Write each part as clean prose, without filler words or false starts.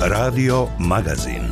Radio Magazin.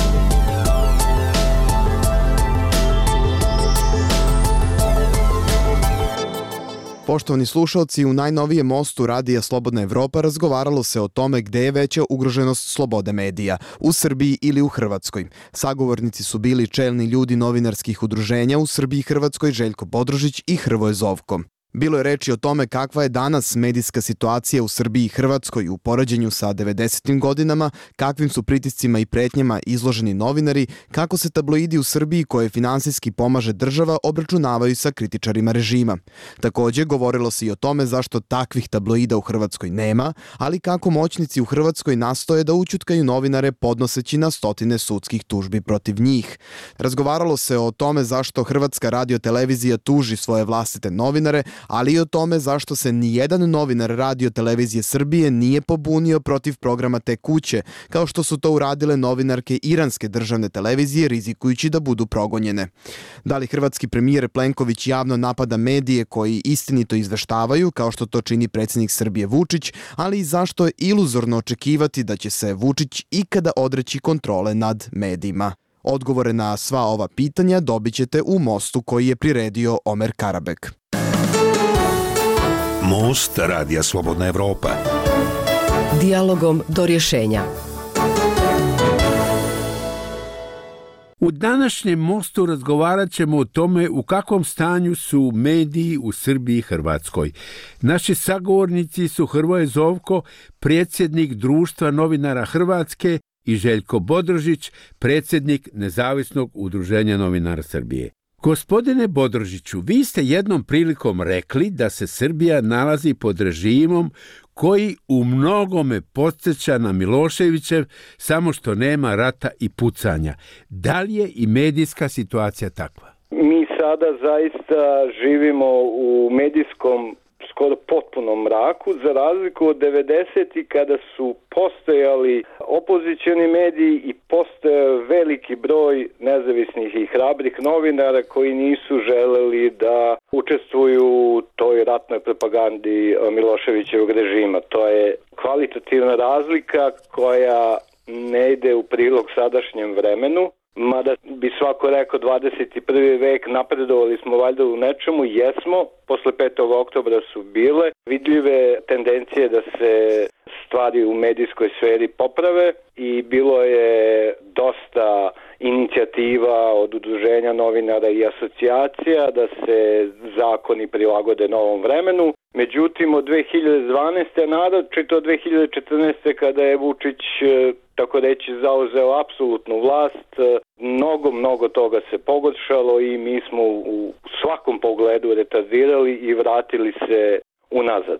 Poštovani slušalci, u najnovijem mostu Radija Slobodna Evropa razgovaralo se o tome gde je veća ugroženost slobode medija, u Srbiji ili u Hrvatskoj. Sagovornici su bili čelni ljudi novinarskih udruženja u Srbiji i Hrvatskoj Željko Bodrožić i Hrvoje Zovko. Bilo je reči o tome kakva je danas medijska situacija u Srbiji i Hrvatskoj u poređenju sa 90. godinama, kakvim su pritiscima i pretnjama izloženi novinari, kako se tabloidi u Srbiji koje finansijski pomaže država obračunavaju sa kritičarima režima. Takođe, govorilo se i o tome zašto takvih tabloida u Hrvatskoj nema, ali kako moćnici u Hrvatskoj nastoje da ućutkaju novinare podnoseći na stotine sudskih tužbi protiv njih. Razgovaralo se o tome zašto Hrvatska radiotelevizija tuži svoje vlastite novinare, ali i o tome zašto se nijedan novinar Radio-televizije Srbije nije pobunio protiv programa te kuće, kao što su to uradile novinarke iranske državne televizije rizikujući da budu progonjene. Da li hrvatski premijer Plenković javno napada medije koji istinito izveštavaju, kao što to čini predsjednik Srbije Vučić, ali i zašto je iluzorno očekivati da će se Vučić ikada odreći kontrole nad medijima? Odgovore na sva ova pitanja dobit ćete u mostu koji je priredio Omer Karabek. Most Radija Slobodna Evropa. Dijalogom do rješenja. U današnjem mostu razgovarat ćemo o tome u kakvom stanju su mediji u Srbiji i Hrvatskoj. Naši sagovornici su Hrvoje Zovko, predsjednik Društva novinara Hrvatske, i Željko Bodrožić, predsjednik Nezavisnog udruženja novinara Srbije. Gospodine Bodrožiću, vi ste jednom prilikom rekli da se Srbija nalazi pod režimom koji u mnogome podsjeća na Miloševićev, samo što nema rata i pucanja. Da li je i medijska situacija takva? Mi sada zaista živimo u medijskom skoro potpunom mraku, za razliku od 90-ih kada su postojali opozicioni mediji i postojao veliki broj nezavisnih i hrabrih novinara koji nisu želeli da učestvuju u toj ratnoj propagandi Miloševićevog režima. To je kvalitativna razlika koja ne ide u prilog sadašnjem vremenu. Mada bi svako rekao 21. vek, napredovali smo valjda u nečemu, jesmo, posle 5. oktobra su bile vidljive tendencije da se stvari u medijskoj sferi poprave i bilo je dosta inicijativa od udruženja novinara i asocijacija da se zakoni prilagode novom vremenu. Međutim, od 2012. naročito od 2014. kada je Vučić tako reći zauzeo apsolutnu vlast, mnogo toga se pogoršalo i mi smo u svakom pogledu retardirali i vratili se unazad.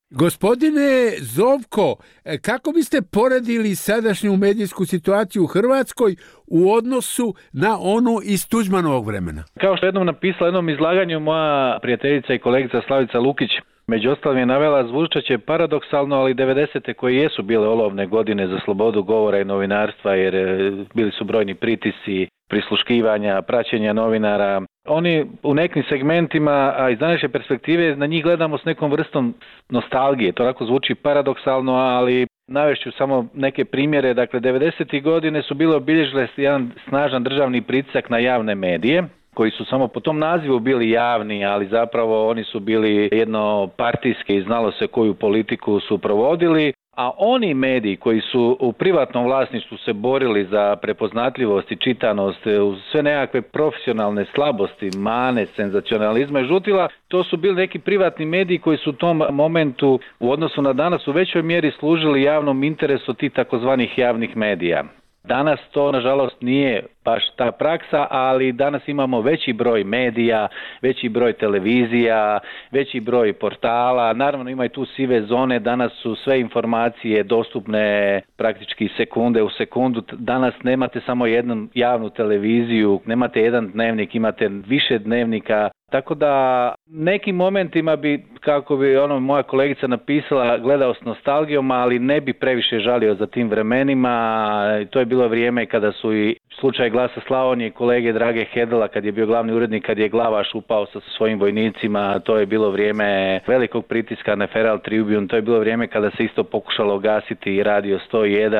Gospodine Zovko, kako biste poredili sadašnju medijsku situaciju u Hrvatskoj u odnosu na onu iz Tuđmanovog vremena? Kao što jednom napisala u jednom izlaganju moja prijateljica i kolegica Slavica Lukić, među ostalim je navela, zvučat će paradoksalno, ali 90. koje jesu bile olovne godine za slobodu govora i novinarstva, jer bili su brojni pritisci, prisluškivanja, praćenja novinara. Oni u nekim segmentima, a iz današnje perspektive, na njih gledamo s nekom vrstom nostalgije. To onako zvuči paradoksalno, ali navešću samo neke primjere. Dakle, 90. godine su bile obilježile jedan snažan državni pritisak na javne medije, koji su samo po tom nazivu bili javni, ali zapravo oni su bili jednopartijski i znalo se koju politiku su provodili. A oni mediji koji su u privatnom vlasništvu se borili za prepoznatljivost i čitanost, sve nekakve profesionalne slabosti, mane, senzacionalizma i žutila, to su bili neki privatni mediji koji su u tom momentu u odnosu na danas u većoj mjeri služili javnom interesu tih takozvanih javnih medija. Danas to, nažalost, nije baš ta praksa, ali danas imamo veći broj medija, veći broj televizija, veći broj portala. Naravno, ima i tu sive zone. Danas su sve informacije dostupne praktički sekunde u sekundu. Danas nemate samo jednu javnu televiziju, nemate jedan dnevnik, imate više dnevnika. Tako da nekim momentima bi, kako bi moja kolegica napisala, gledao s nostalgijom, ali ne bi previše žalio za tim vremenima. To je bilo vrijeme kada su i slučaj Glasa Slavonije, kolege Drage Hedela, kad je bio glavni urednik, kad je Glavaš upao sa svojim vojnicima, to je bilo vrijeme velikog pritiska na Feral Tribune, to je bilo vrijeme kada se isto pokušalo gasiti Radio 101.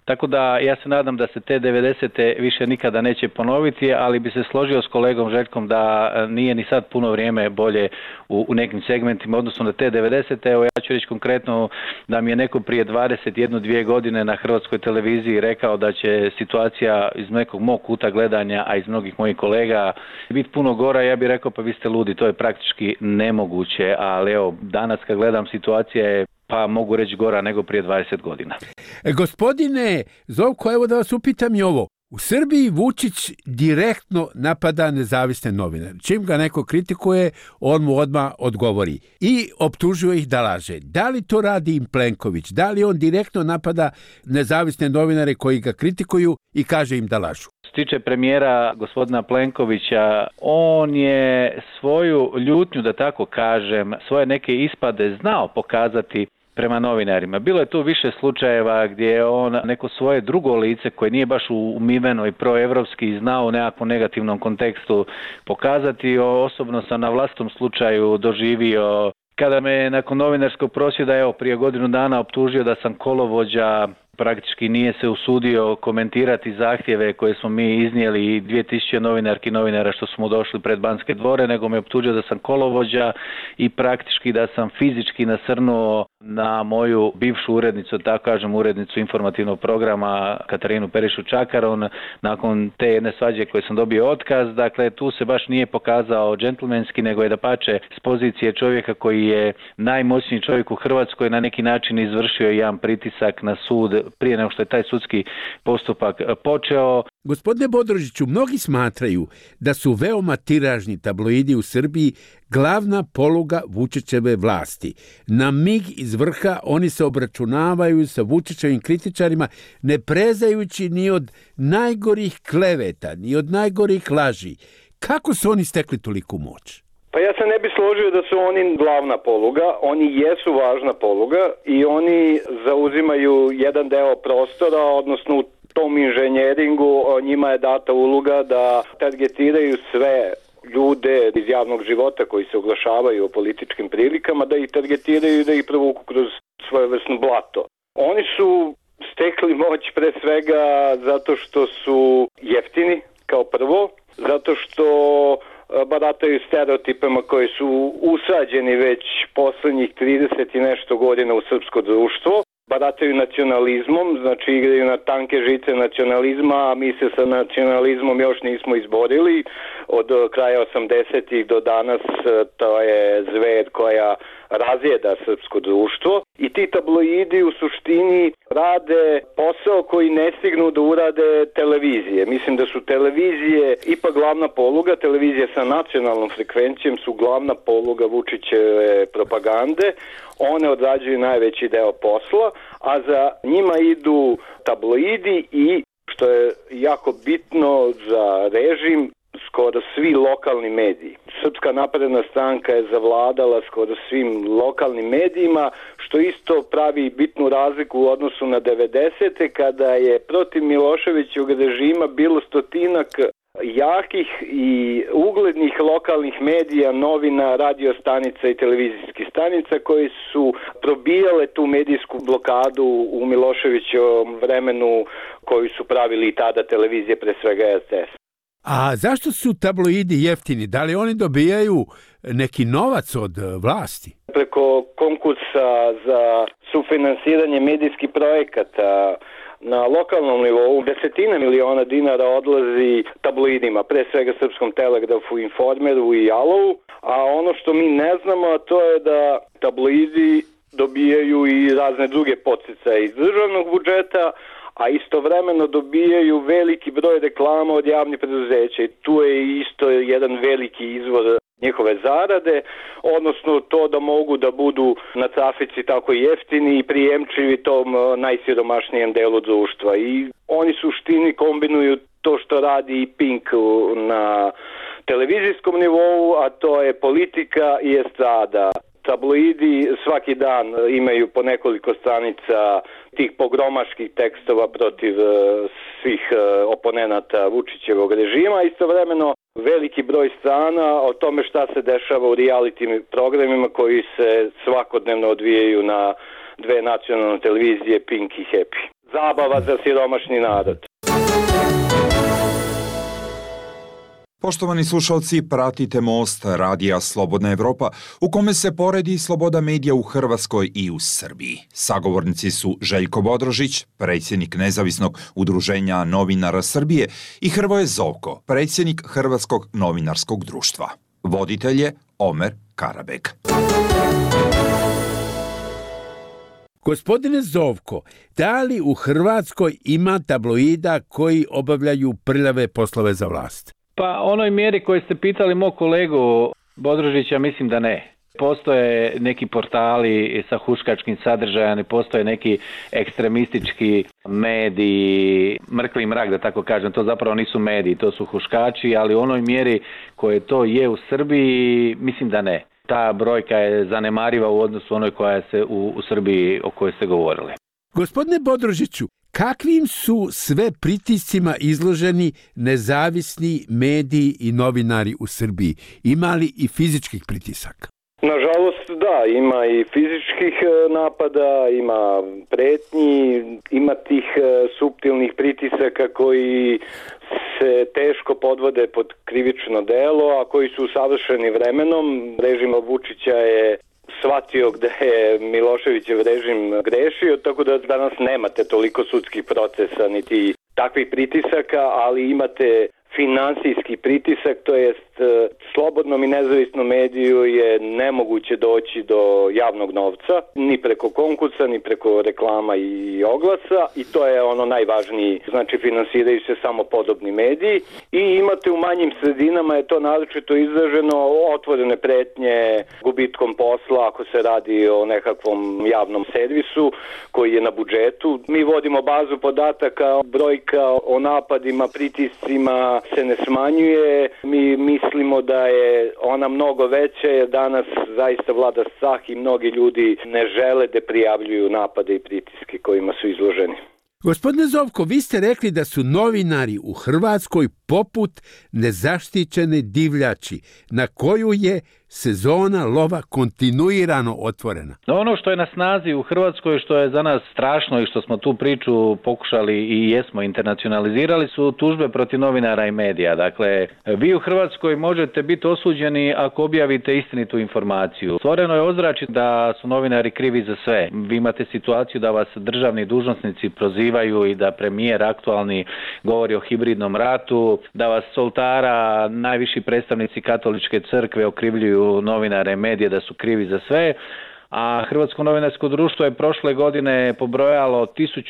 Tako da ja se nadam da se te 90. više nikada neće ponoviti, ali bi se složio s kolegom Željkom da nije ni sad puno vrijeme bolje u nekim segmentima, odnosno na te 90. Evo ja ću reći konkretno da mi je neko prije 21-2 godine na Hrvatskoj televiziji rekao da će situacija iz nekog mog kuta gledanja, a iz mnogih mojih kolega biti puno gora. Ja bih rekao pa vi ste ludi, to je praktički nemoguće, ali evo danas kad gledam situacija je pa mogu reći gora nego prije 20 godina. Gospodine Zovko, evo da vas upitam i ovo. U Srbiji Vučić direktno napada nezavisne novinare. Čim ga neko kritikuje, on mu odmah odgovori i optužuje ih da laže. Da li to radi im Plenković? Da li on direktno napada nezavisne novinare koji ga kritikuju i kaže im da lažu? Što se tiče premijera gospodina Plenkovića, on je svoju ljutnju, da tako kažem, svoje neke ispade znao pokazati prema novinarima. Bilo je tu više slučajeva gdje je on neko svoje drugo lice koje nije baš umiveno i proevropski znao u nekakvom negativnom kontekstu pokazati. Osobno sam na vlastnom slučaju doživio kada me nakon novinarskog prosvjeda prije godinu dana optužio da sam kolovođa, praktički nije se usudio komentirati zahtjeve koje smo mi iznijeli 2000 novinarki i novinara što smo došli pred Banske dvore, nego me optužio da sam kolovođa i praktički da sam fizički nasrnuo na moju bivšu urednicu, tako kažem urednicu informativnog programa Katarinu Perišu Čakaron, nakon te jedne svađe koje sam dobio otkaz. Dakle, tu se baš nije pokazao džentlmenski, nego je dapače s pozicije čovjeka koji je najmoćniji čovjek u Hrvatskoj na neki način izvršio jedan pritisak na sud prije nego što je taj sudski postupak počeo. Gospodine Bodrožiću, mnogi smatraju da su veoma tiražni tabloidi u Srbiji glavna poluga Vučićeve vlasti. Na mig iz vrha oni se obračunavaju sa Vučićevim kritičarima, ne prezajući ni od najgorih kleveta, ni od najgorih laži. Kako su oni stekli toliku moć? Pa ja se ne bi složio da su oni glavna poluga, oni jesu važna poluga i oni zauzimaju jedan deo prostora, odnosno u tom inženjeringu njima je data uloga da targetiraju sve ljude iz javnog života koji se oglašavaju o političkim prilikama, da ih targetiraju i da ih provuku kroz svojevrsno blato. Oni su stekli moć pre svega zato što su jeftini kao prvo, zato što barataju stereotipama koji su usađeni već poslednjih 30 i nešto godina u srpsko društvo. Barataju nacionalizmom, znači igraju na tanke žice nacionalizma, a mi se sa nacionalizmom još nismo izborili. Od kraja 80-ih do danas to je zver koja razjeda srpsko društvo i ti tabloidi u suštini rade posao koji ne stignu da urade televizije. Mislim da su televizije ipak glavna poluga, televizije sa nacionalnom frekvencijom su glavna poluga Vučićeve propagande. One odrađuju najveći deo posla, a za njima idu tabloidi i, što je jako bitno za režim, skoro svi lokalni mediji. Srpska napredna stranka je zavladala skoro svim lokalnim medijima, što isto pravi bitnu razliku u odnosu na 90. kada je protiv Miloševićevog režima bilo stotinak jakih i uglednih lokalnih medija, novina, radio stanica i televizijskih stanica koji su probijale tu medijsku blokadu u Miloševićevom vremenu koju su pravili i tada televizije, pre svega RTS. A zašto su tabloidi jeftini? Da li oni dobijaju neki novac od vlasti? Preko konkursa za sufinansiranje medijskih projekata na lokalnom nivou desetine miliona dinara odlazi tabloidima, pre svega Srpskom telegrafu, Informeru i Jalovu, a ono što mi ne znamo to je da tabloidi dobijaju i razne druge podsticaje iz državnog budžeta, a istovremeno dobijaju veliki broj reklama od javnih preduzeća i tu je isto jedan veliki izvor njihove zarade, odnosno to da mogu da budu na trafici tako jeftini i prijemčivi tom najsiromašnijem delu društva. I oni suštini kombinuju to što radi i Pink na televizijskom nivou, a to je politika i estrada. Tabloidi svaki dan imaju po nekoliko stranica tih pogromaških tekstova protiv svih oponenata Vučićevog režima, istovremeno veliki broj strana o tome šta se dešava u reality programima koji se svakodnevno odvijaju na dve nacionalne televizije, Pink i Happy. zabava za siromašni narod. Poštovani slušalci, pratite Most radija Slobodna Evropa, u kome se poredi sloboda medija u Hrvatskoj i u Srbiji. Sagovornici su Željko Bodrožić, predsjednik Nezavisnog udruženja novinara Srbije, i Hrvoje Zovko, predsjednik Hrvatskog novinarskog društva. Voditelj je Omer Karabeg. Gospodine Zovko, da li u Hrvatskoj ima tabloida koji obavljaju prljave poslove za vlast? Pa onoj mjeri koju ste pitali mog kolegu Bodrožića, mislim da ne. Postoje neki portali sa huškačkim sadržajem, postoje neki ekstremistički mediji, mrkvi mrak da tako kažem, to zapravo nisu mediji, to su huškači, ali u onoj mjeri koje to je u Srbiji, mislim da ne. Ta brojka je zanemariva u odnosu onoj koja se u Srbiji o kojoj ste govorili. Gospodine Bodrožiću, kakvim su sve pritiscima izloženi nezavisni mediji i novinari u Srbiji? Ima li i fizičkih pritisaka? Nažalost, da, ima i fizičkih napada, ima pretnji, ima tih suptilnih pritisaka koji se teško podvode pod krivično delo, a koji su savršeni vremenom. Režim Vučića je shvatio gde je Miloševićev režim grešio, tako da danas nemate toliko sudskih procesa niti takvih pritisaka, ali imate finansijski pritisak, to jest slobodnom i nezavisnom mediju je nemoguće doći do javnog novca, ni preko konkursa, ni preko reklama i oglasa, i to je ono najvažniji, znači finansiraju se samo podobni mediji, i imate u manjim sredinama je to naročito izraženo otvorene pretnje gubitkom posla ako se radi o nekakvom javnom servisu koji je na budžetu. Mi vodimo bazu podataka, brojka o napadima, pritiscima se ne smanjuje, mi mislimo da je ona mnogo veća, jer danas zaista vlada strah i mnogi ljudi ne žele da prijavljuju napade i pritiske kojima su izloženi. Gospodine Zovko, vi ste rekli da su novinari u Hrvatskoj poput nezaštićene divljači, na koju je sezona lova kontinuirano otvorena. Ono što je na snazi u Hrvatskoj, što je za nas strašno i što smo tu priču pokušali i jesmo internacionalizirali, su tužbe protiv novinara i medija. Dakle, vi u Hrvatskoj možete biti osuđeni ako objavite istinitu informaciju. Stvoreno je ozračje da su novinari krivi za sve. Vi imate situaciju da vas državni dužnosnici prozivaju i da premijer aktualni govori o hibridnom ratu, da vas s oltara najviši predstavnici katoličke crkve okrivljuju novinare i medije da su krivi za sve, a Hrvatsko novinarsko društvo je prošle godine pobrojalo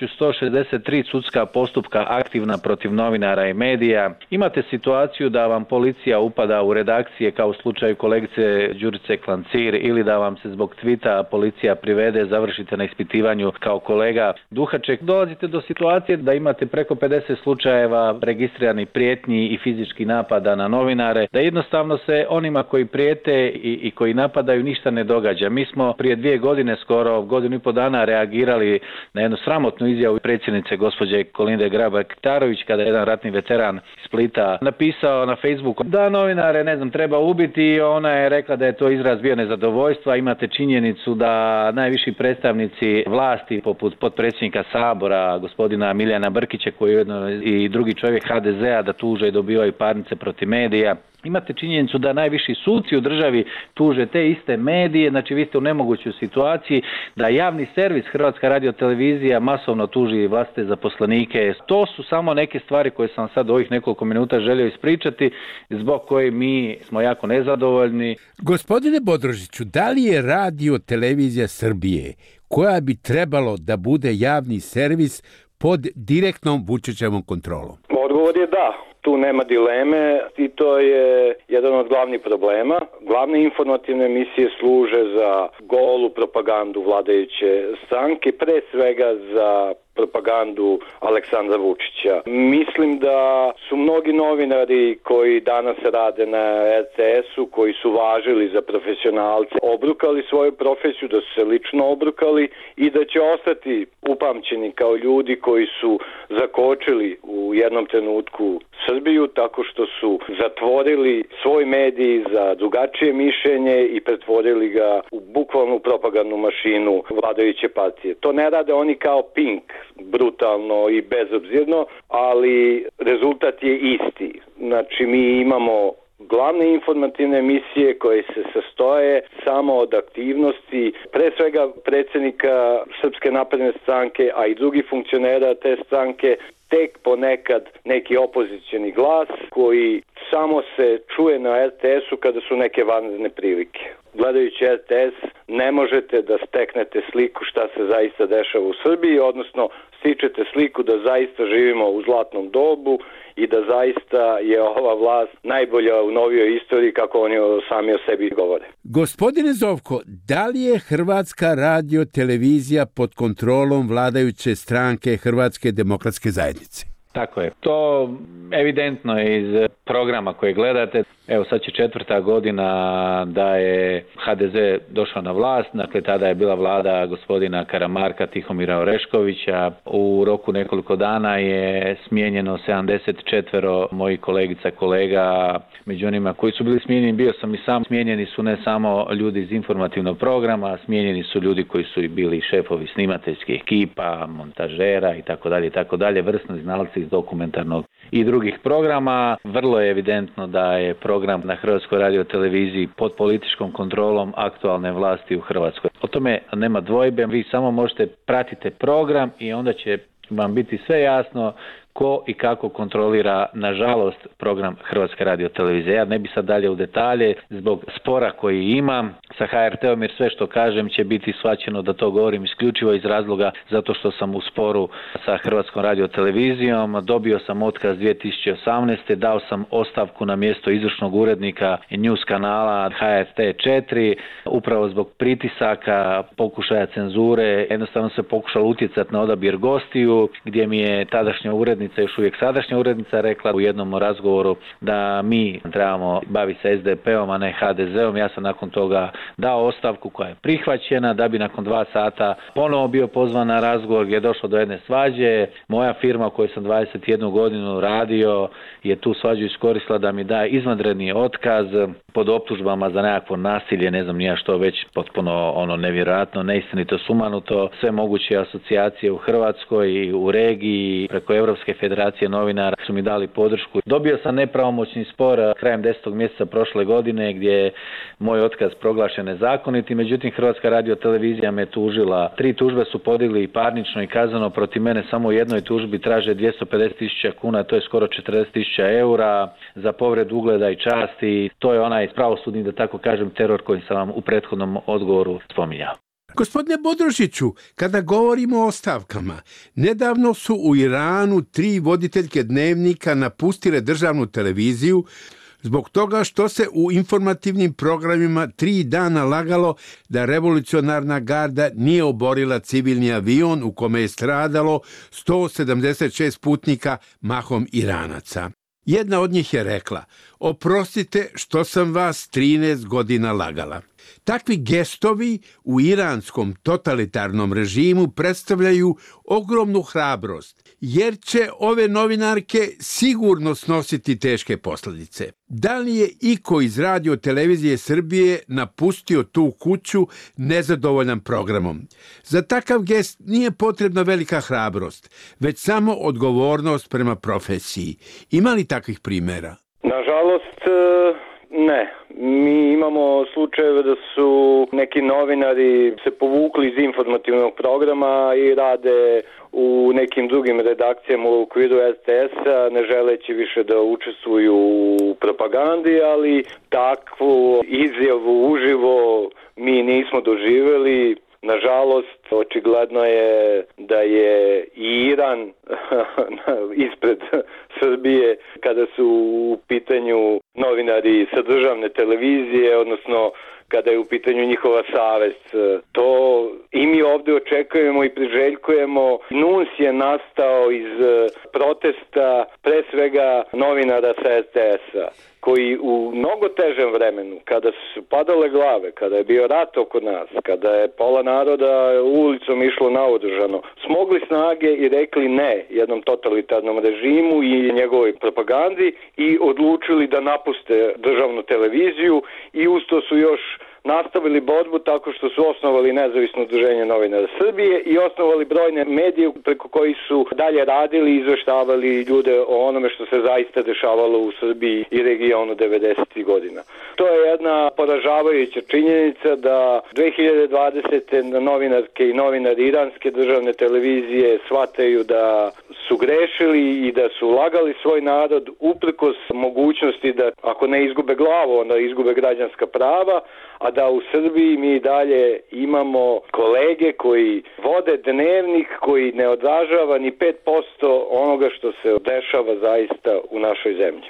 1163 sudska postupka aktivna protiv novinara i medija. Imate situaciju da vam policija upada u redakcije kao u slučaju kolegice Đurice Klancir, ili da vam se zbog tvita policija privede, završite na ispitivanju kao kolega Duhaček. Dolazite do situacije da imate preko 50 slučajeva registriranih prijetnji i fizičkih napada na novinare, da jednostavno se onima koji prijete i koji napadaju ništa ne događa. Mi smo prije 2 godine, skoro godinu i po dana, reagirali na jednu sramotnu izjavu predsjednice gospođe Kolinde Grabar-Kitarović, kada je jedan ratni veteran iz Splita napisao na Facebooku da novinare, treba ubiti, i ona je rekla da je to izraz bio nezadovoljstva. Imate činjenicu da najviši predstavnici vlasti, poput potpredsjednika Sabora, gospodina Milijana Brkića, koji je ujedno i drugi čovjek HDZ-a, da tuže i dobivaju parnice protiv medija. Imate činjenicu da najviši suci u državi tuže te iste medije, znači vi ste u nemogućoj situaciji da javni servis Hrvatska radiotelevizija masovno tuži vlastite zaposlenike. To su samo neke stvari koje sam sad u ovih nekoliko minuta želio ispričati, zbog koje mi smo jako nezadovoljni. Gospodine Bodrožiću, da li je Radiotelevizija Srbije, koja bi trebalo da bude javni servis, pod direktnom Vučićevom kontrolom? Odgovor je da. Tu nema dileme i to je jedan od glavnih problema. Glavne informativne emisije služe za golu propagandu vladajuće stranke, pre svega za propagandu Aleksandra Vučića. Mislim da su mnogi novinari koji danas rade na RTS-u, koji su važili za profesionalce, obrukali svoju profesiju, da su se lično obrukali i da će ostati upamćeni kao ljudi koji su zakočili u jednom trenutku Srbiju tako što su zatvorili svoj medij za drugačije mišljenje i pretvorili ga u bukvalnu propagandnu mašinu vladajuće partije. To ne rade oni kao Pink brutalno i bezobzirno, ali rezultat je isti. Znači mi imamo glavne informativne emisije koje se sastoje samo od aktivnosti pre svega predsjednika Srpske napredne stranke, a i drugih funkcionera te stranke, tek ponekad neki opozicioni glas koji samo se čuje na RTS-u kada su neke vanredne prilike. Gledajući RTS ne možete da steknete sliku šta se zaista dešava u Srbiji, odnosno stičete sliku da zaista živimo u zlatnom dobu i da zaista je ova vlast najbolja u novijoj istoriji, kako oni sami o sebi govore. Gospodine Zovko, da li je Hrvatska radio televizija pod kontrolom vladajuće stranke Hrvatske demokratske zajednice? Tako je. To evidentno je iz programa koje gledate. Evo sad će 4. godina da je HDZ došao na vlast, dakle tada je bila vlada gospodina Karamarka, Tihomira Oreškovića. U roku nekoliko dana je smijenjeno 74 mojih kolegica, kolega, među onima koji su bili smijenjeni, bio sam i sam. Smijenjeni su ne samo ljudi iz informativnog programa, smijenjeni su ljudi koji su i bili šefovi snimateljskih ekipa, montažera itd., vrsni znalci iz dokumentarnog i drugih programa. Vrlo je evidentno da je program na Hrvatskoj radioteleviziji pod političkom kontrolom aktualne vlasti u Hrvatskoj. O tome nema dvojbe, vi samo možete pratiti program i onda će vam biti sve jasno ko i kako kontrolira, nažalost, program Hrvatske radiotelevizije. Ja ne bi sad dalje u detalje zbog spora koji imam sa HRT-om, jer sve što kažem će biti shvaćeno da to govorim isključivo iz razloga zato što sam u sporu sa Hrvatskom radiotelevizijom. Dobio sam otkaz 2018. Dao sam ostavku na mjesto izvršnog urednika News kanala HRT 4, upravo zbog pritisaka, pokušaja cenzure. Jednostavno se pokušalo utjecati na odabir gostiju, gdje mi je tadašnja urednica, još uvijek sadašnja urednica, rekla u jednom razgovoru da mi trebamo baviti se SDP-om, a ne HDZ-om. Ja sam nakon toga dao ostavku koja je prihvaćena, da bi nakon 2 sata ponovo bio pozvan na razgovor gdje je došlo do jedne svađe. Moja firma u kojoj sam 21 godinu radio je tu svađu iskoristila da mi daje izvanredni otkaz pod optužbama za nekakvo nasilje, ne znam nija što, već potpuno nevjerojatno, neistinito, sumanuto. Sve moguće asocijacije u Hrvatskoj i u regiji preko Europske federacije novinara su mi dali podršku. Dobio sam nepravomoćni spor krajem 10. mjeseca prošle godine gdje je moj otkaz proglašen nezakonitim, međutim Hrvatska radiotelevizija me tužila. 3 tužbe su podigli i parnično i kazneno protiv mene, samo u jednoj tužbi traže 250.000 kuna, to je skoro 40.000 eura za povredu ugleda i časti. To je onaj pravosudni, da tako kažem, teror koji sam vam u prethodnom odgovoru spominjao. Gospodine Bodrožiću, kada govorimo o ostavkama, nedavno su u Iranu 3 voditeljke dnevnika napustile državnu televiziju zbog toga što se u informativnim programima 3 dana lagalo da revolucionarna garda nije oborila civilni avion u kome je stradalo 176 putnika, mahom Iranaca. Jedna od njih je rekla: oprostite što sam vas 13 godina lagala. Takvi gestovi u iranskom totalitarnom režimu predstavljaju ogromnu hrabrost, jer će ove novinarke sigurno snositi teške posljedice. Da li je iko iz Radio televizije Srbije napustio tu kuću nezadovoljan programom? Za takav gest nije potrebna velika hrabrost, već samo odgovornost prema profesiji. Ima li takvih primjera? Nažalost, ne. Mi imamo slučajeve da su neki novinari se povukli iz informativnog programa i rade u nekim drugim redakcijama u okviru RTS-a, ne želeći više da učestvuju u propagandi, ali takvu izjavu uživo mi nismo doživjeli. Nažalost, očigledno je da je Iran ispred Srbije kada su u pitanju novinari sa državne televizije, odnosno kada je u pitanju njihova savest. To i mi ovdje očekujemo i priželjkujemo. NUNS je nastao iz protesta pre svega novinara sa RTS-a, koji u mnogo težem vremenu, kada su padale glave, kada je bio rat oko nas, kada je pola naroda ulicom išlo naoružano, smogli snage i rekli ne jednom totalitarnom režimu i njegovoj propagandi i odlučili da napuste državnu televiziju i usto su još nastavili borbu tako što su osnovali nezavisno udruženje novinara Srbije i osnovali brojne medije preko kojih su dalje radili i izveštavali ljude o onome što se zaista dešavalo u Srbiji i regionu 90. godina. To je jedna poražavajuća činjenica da 2020. novinarke i novinari iranske državne televizije shvataju da su grešili i da su lagali svoj narod uprkos mogućnosti da ako ne izgube glavu, onda izgube građanska prava, a da u Srbiji mi dalje imamo kolege koji vode dnevnik koji ne odražava ni 5% onoga što se dešava zaista u našoj zemlji.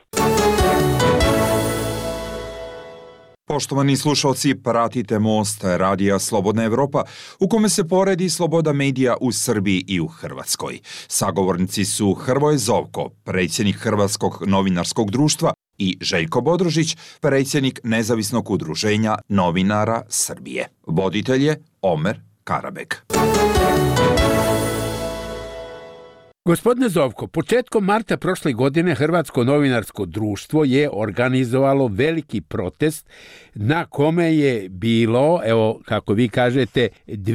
Poštovani slušalci, pratite Most radija Slobodna Evropa, u kome se poredi sloboda medija u Srbiji i u Hrvatskoj. Sagovornici su Hrvoje Zovko, predsjednik Hrvatskog novinarskog društva, i Željko Bodrožić, predsjednik Nezavisnog udruženja novinara Srbije. Voditelj je Omer Karabek. Gospodine Zovko, početkom marta prošle godine Hrvatsko novinarsko društvo je organizovalo veliki protest na kome je bilo, evo kako vi kažete,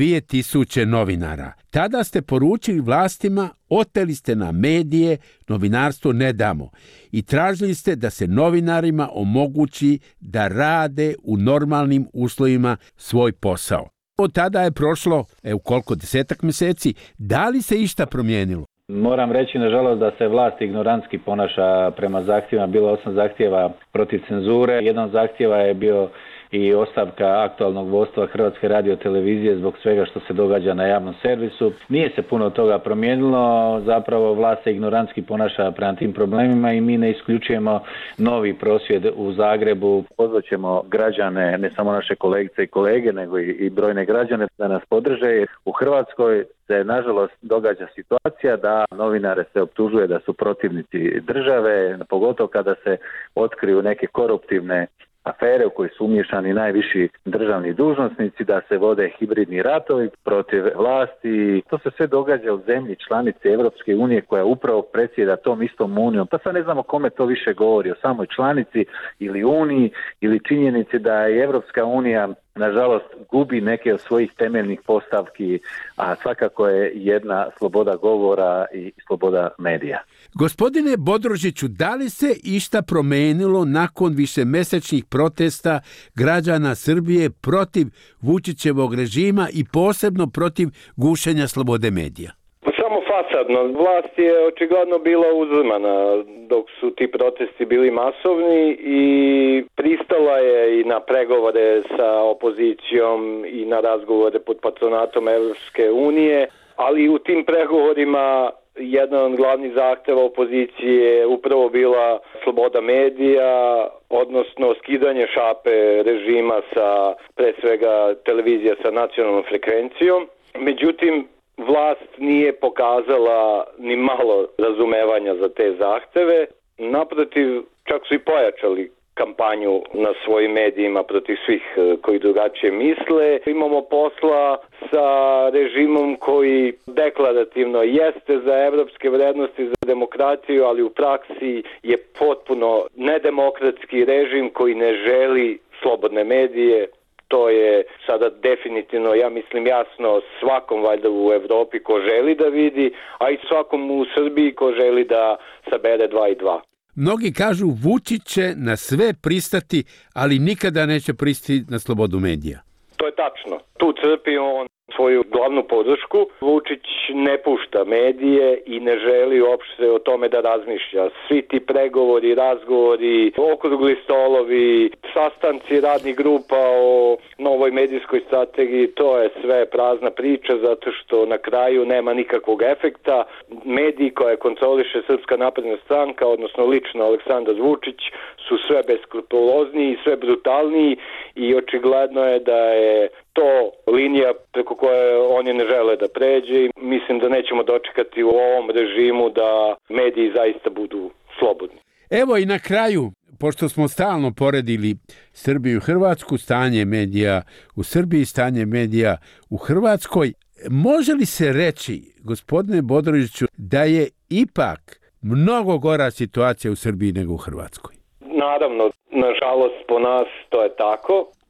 2000 novinara. Tada ste poručili vlastima, oteli ste na medije, novinarstvo ne damo i tražili ste da se novinarima omogući da rade u normalnim uslovima svoj posao. Od tada je prošlo, koliko, 10 mjeseci, da li se išta promijenilo? Moram reći, nažalost, da se vlast ignorantski ponaša prema zahtjevima. Bilo 8 zahtjeva protiv cenzure. Jedan od zahtjeva je bio i ostavka aktualnog vodstva Hrvatske radiotelevizije zbog svega što se događa na javnom servisu. Nije se puno toga promijenilo, zapravo vlast se ignorantski ponaša prema tim problemima i mi ne isključujemo novi prosvjed u Zagrebu. Pozvaćemo građane, ne samo naše kolegice i kolege, nego i brojne građane da nas podrže. U Hrvatskoj se nažalost događa situacija da novinare se optužuje da su protivnici države, pogotovo kada se otkriju neke koruptivne afere u koje su umiješani najviši državni dužnosnici, da se vode hibridni ratovi protiv vlasti. To se sve događa u zemlji članice Europske unije koja upravo predsjeda tom istom unijom. Pa sad ne znamo kome to više govori, o samoj članici ili uniji ili činjenici da je Europska unija nažalost gubi neke od svojih temeljnih postavki, a svakako je jedna sloboda govora i sloboda medija. Gospodine Bodrožiću, da li se išta promijenilo nakon višemjesečnih protesta građana Srbije protiv Vučićevog režima i posebno protiv gušenja slobode medija? Samo fasadno. Vlast je očigledno bila uzdrmana dok su ti protesti bili masovni i pristala je i na pregovore sa opozicijom i na razgovore pod patronatom Evropske unije, ali u tim pregovorima jedan od glavnih zahteva opozicije je upravo bila sloboda medija, odnosno skidanje šape režima sa, pre svega, televizija sa nacionalnom frekvencijom. Međutim, vlast nije pokazala ni malo razumevanja za te zahteve. Naprotiv, čak su i pojačali kampanju na svojim medijima protiv svih koji drugačije misle. Imamo posla sa režimom koji deklarativno jeste za evropske vrednosti, za demokratiju, ali u praksi je potpuno nedemokratski režim koji ne želi slobodne medije. To je sada definitivno, ja mislim, jasno svakom valjda u Evropi ko želi da vidi, a i svakom u Srbiji ko želi da sabere 2 i 2. Mnogi kažu Vučić će na sve pristati, ali nikada neće pristati na slobodu medija. To je tačno. Tu crpi on svoju glavnu podršku. Vučić ne pušta medije i ne želi uopšte o tome da razmišlja. Svi ti pregovori, razgovori, okrugli stolovi, sastanci radnih grupa o novoj medijskoj strategiji, to je sve prazna priča zato što na kraju nema nikakvog efekta. Mediji koje kontroliše Srpska napredna stranka, odnosno lično Aleksandar Vučić, su sve beskrupulozniji, sve brutalniji i očigledno je da je to linija preko koje oni ne žele da pređe i mislim da nećemo dočekati u ovom režimu da mediji zaista budu slobodni. Evo i na kraju, pošto smo stalno poredili Srbiju i Hrvatsku, stanje medija u Srbiji, stanje medija u Hrvatskoj, može li se reći, gospodine Bodrožiću, da je ipak mnogo gora situacija u Srbiji nego u Hrvatskoj? Naravno, nažalost po nas to je tako.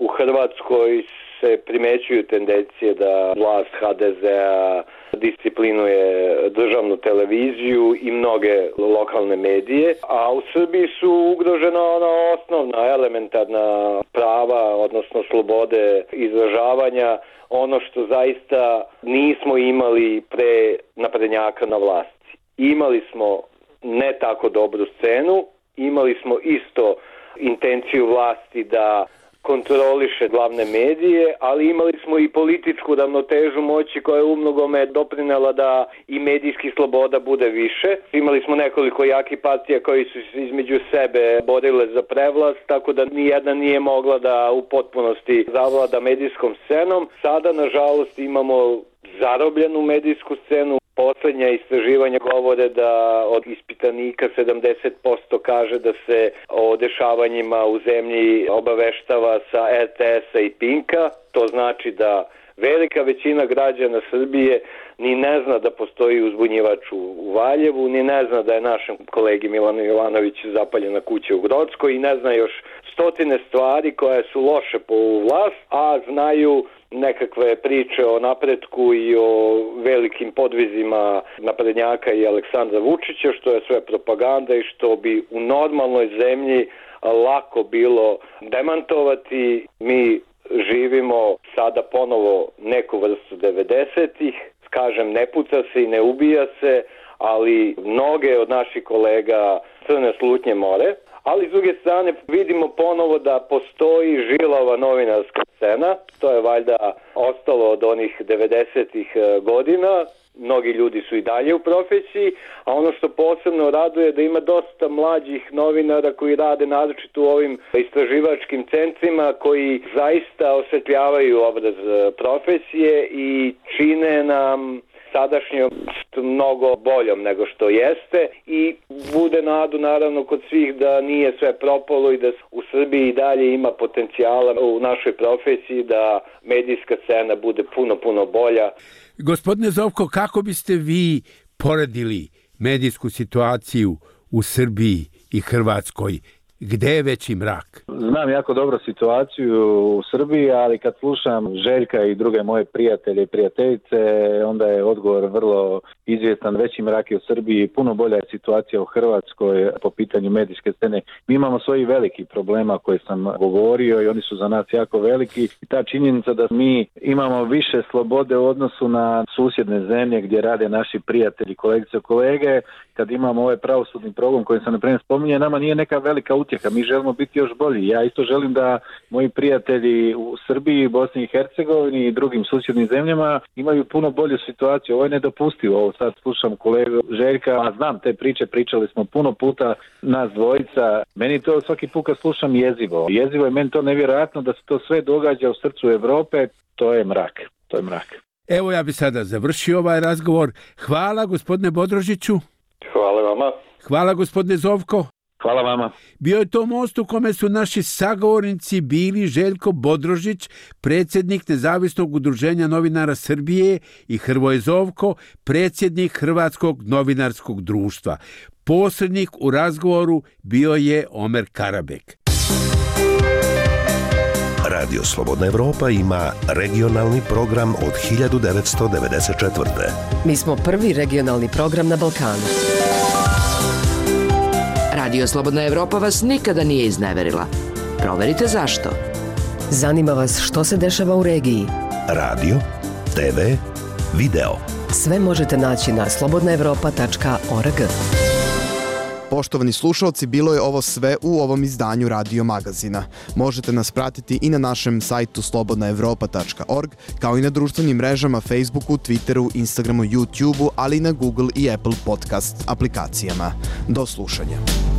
u Hrvatskoj se primećuju tendencije da vlast HDZ-a disciplinuje državnu televiziju i mnoge lokalne medije, a u Srbiji su ugrožena ona osnovna, elementarna prava, odnosno slobode izražavanja, ono što zaista nismo imali pre naprednjaka na vlasti. Imali smo ne tako dobru scenu, imali smo isto intenciju vlasti da kontroliše glavne medije, ali imali smo i političku ravnotežu moći koja je umnogome doprinela da i medijski sloboda bude više. Imali smo nekoliko jakih partija koji su između sebe borile za prevlast, tako da nijedna nije mogla da u potpunosti zavlada medijskom scenom. Sada, nažalost, imamo zarobljenu medijsku scenu. Poslednja istraživanja govore da od ispitanika 70% kaže da se o dešavanjima u zemlji obaveštava sa RTS-a i Pinka. To znači da velika većina građana Srbije ni ne zna da postoji uzbunjivač u Valjevu, ni ne zna da je našem kolegi Milanu Jovanoviću zapaljena kuća u Grockoj i ne zna još stotine stvari koje su loše po vlast, a znaju nekakve priče o napretku i o velikim podvizima naprednjaka i Aleksandra Vučića, što je sve propaganda i što bi u normalnoj zemlji lako bilo demantovati. Mi živimo sada ponovo neku vrstu 90-ih, kažem, ne puca se i ne ubija se, ali mnoge od naših kolega crne slutnje more. Ali s druge strane vidimo ponovo da postoji žilava novinarska scena, to je valjda ostalo od onih 90-ih godina, mnogi ljudi su i dalje u profesiji, a ono što posebno raduje da ima dosta mlađih novinara koji rade naročito u ovim istraživačkim centrima koji zaista osvetljavaju obraz profesije i čine nam sadašnjost mnogo boljom nego što jeste i bude nadu naravno kod svih da nije sve propalo i da u Srbiji i dalje ima potencijala u našoj profesiji da medijska scena bude puno bolja. Gospodine Zovko, kako biste vi poredili medijsku situaciju u Srbiji i Hrvatskoj? Gde je veći mrak? Znam jako dobro situaciju u Srbiji, ali kad slušam Željka i druge moje prijatelje i prijateljice, onda je odgovor vrlo izvjestan. Veći mrak je u Srbiji, puno bolja je situacija u Hrvatskoj po pitanju medijske scene. Mi imamo svojih velikih problema koje sam govorio i oni su za nas jako veliki. I ta činjenica da mi imamo više slobode u odnosu na susjedne zemlje gdje rade naši prijatelji, kolegice i kolege, kad imamo ovaj pravosudni progon koji sam naprimjer spominje, nama nije neka velika utjeha. Mi želimo biti još bolji. Ja isto želim da moji prijatelji u Srbiji, Bosni i Hercegovini i drugim susjednim zemljama imaju puno bolju situaciju. Ovo je nedopustivo. Ovo sad slušam kolegu Željka, a znam te priče, pričali smo puno puta nas dvojica. Meni to svaki put kad slušam jezivo. Jezivo je meni to nevjerojatno da se to sve događa u srcu Evrope. To je mrak. To je mrak. Evo ja bi sada završio ovaj razgovor. Hvala gospodine Bodrožiću. Hvala vama. Hvala gospodine Zovko. Hvala vama. Bio je to most u kome su naši sagovornici bili Željko Bodrožić, predsjednik Nezavisnog udruženja novinara Srbije i Hrvoje Zovko, predsjednik Hrvatskog novinarskog društva. Posrednik u razgovoru bio je Omer Karabek. Radio Slobodna Evropa ima regionalni program od 1994. Mi smo prvi regionalni program na Balkanu. Radio Slobodna Evropa vas nikada nije izneverila. Proverite zašto. Zanima vas što se dešava u regiji? Radio, TV, video. Sve možete naći na slobodnaevropa.org. Poštovani slušalci, bilo je ovo sve u ovom izdanju Radio Magazina. Možete nas pratiti i na našem sajtu slobodnaevropa.org, kao i na društvenim mrežama Facebooku, Twitteru, Instagramu, YouTubeu, ali i na Google i Apple podcast aplikacijama. Do slušanja.